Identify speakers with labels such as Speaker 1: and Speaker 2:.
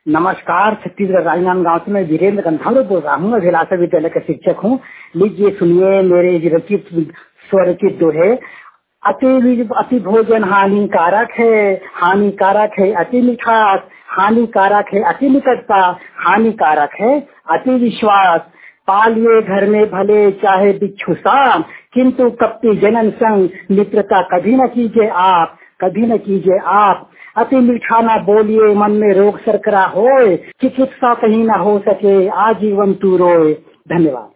Speaker 1: नमस्कार। छत्तीसगढ़ राजनांदगांव से मैं वीरेंद्र गंधारू बोल रहा हूँ। अभिलाषा विद्यालय का शिक्षक हूँ। लीजिए सुनिए मेरे विरचित स्वरचित दोहे। अति भोजन हानिकारक है, हानिकारक है अति मिठास, हानिकारक है अति निकटता, हानिकारक है अति विश्वास। पालिए घर में भले चाहे बिच्छू सांप, किंतु कपटी जनन संग मित्रता कभी न कीजिए आप, कभी न कीजिए आप। अति मीठा न बोलिए मन में रोग सरकरा होए, चिकित्सा कहीं न हो सके आजीवन तू रोए। धन्यवाद।